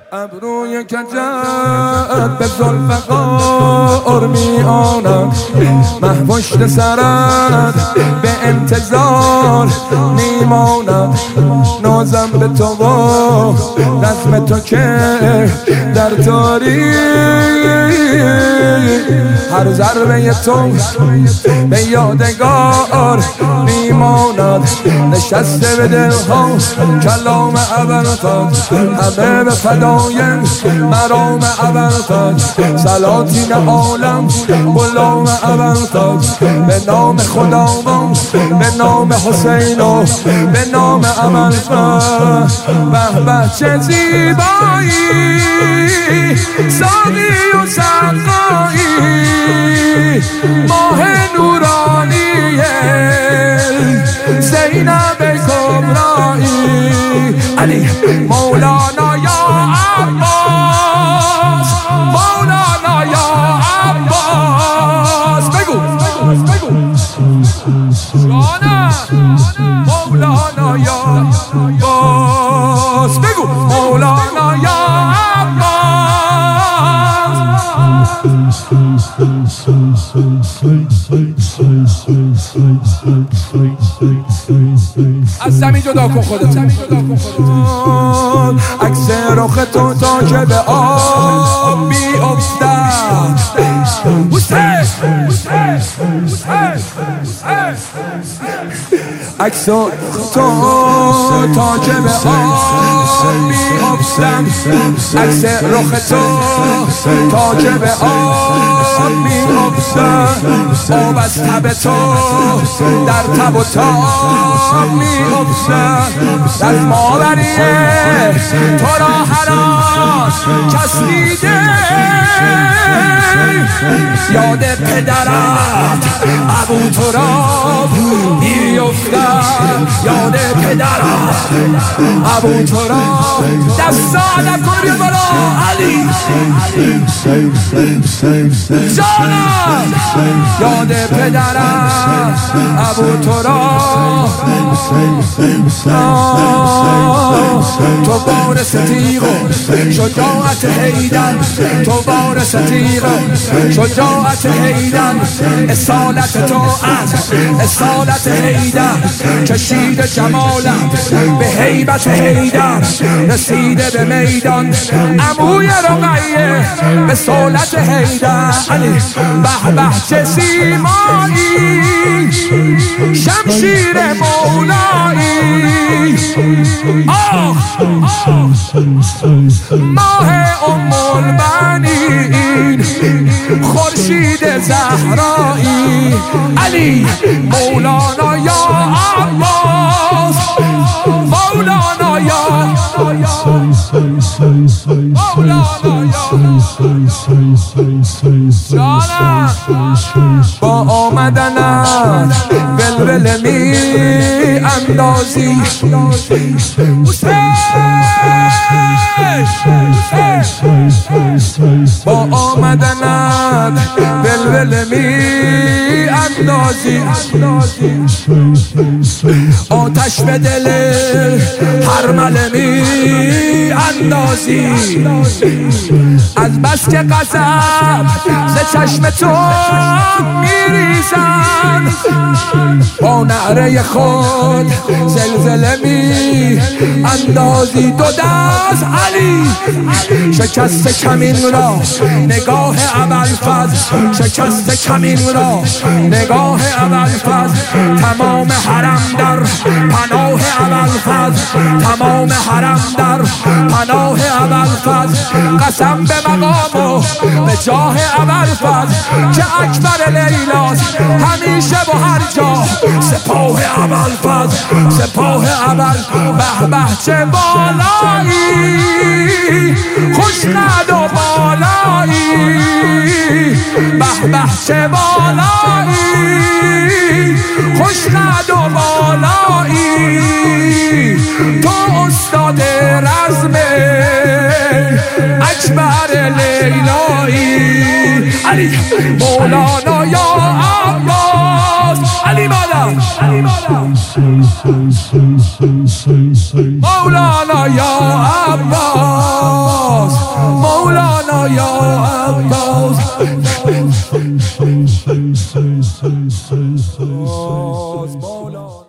ابروی کجت به ذوالفقار می آنم، مه پشت سرت به انتظار می مانم. نازم به تو و رسم تو که در تاریخ هر ضربه تو به یادگار می ماند. نشسته به دلها کلام ابوالفضل، همه به فدای مرام ابوالفضل. سلاطین عالم غلام ابوالفضل، به نام خداوند، به نام حسین و به نام ابوالفضل. به به چه زیبایی ساقی و سقایی، ماه نورانی زینب کبرایی. علی مولانا یا عباس، مولانا یا عباس. بگو جانم مولانا یا عباس، بگو مولانا یا از زمین جدا کن خودت. عکس رخ تو تا که به آب بی افتد، عکس تو تا که به آب بی افتد، عکس رخ تو تا که به آب بی افتد. آب از تب تو در تب و تاب می افتد. در ماوریه تو را هراس کس دیده، یاد پدرت ابو تراب می افتد. یاد پدرت ابو تراب. دستانم کن بیا بالا علی جانم. یاد پدرت ابو تراب، تو وارث تیغ و شجاعت حیدر، تو وارث تیغ و شجاعت حیدر. اصالت تو از اصالت حیدر، کشید جمالم به هیبت حیدر. رسیده به میدان عموی رقیه به صولت حیدر. علی به به چه سیمایی شمشیر مولایی. آه ماه ام البنین خورشید زهرایی. علی مولانا یا عباس، مولانا یا جانم. با آمدنت ولوله می اندازی، با آمدنت ولوله می اندازی. آتش به دل هرمله می اندازی. از بس که غضب ز چشم تو میریزن، با نعره خود زلزله می اندازی. دو دست علی شکست کمین را نگاه ابوالفضل، شکست کمین را نگاه ابوالفضل. تمام حرم در پناه ابوالفضل، تمام حرم در پناه ابوالفضل. قسم به مقام و به جاه ابوالفضل که اکبر لیلاست همیشه و هر جا. سپاه ابوالفضل، سپاه ابوالفضل. به به چه بالایی خوش قد و بالایی. به به چه بالایی خوش قد و بالایی. تو استاد رزم اکبر لیلایی. علی مولانا یا عباس. علی مادر مولانا یا عباس. مولانا یا عباس.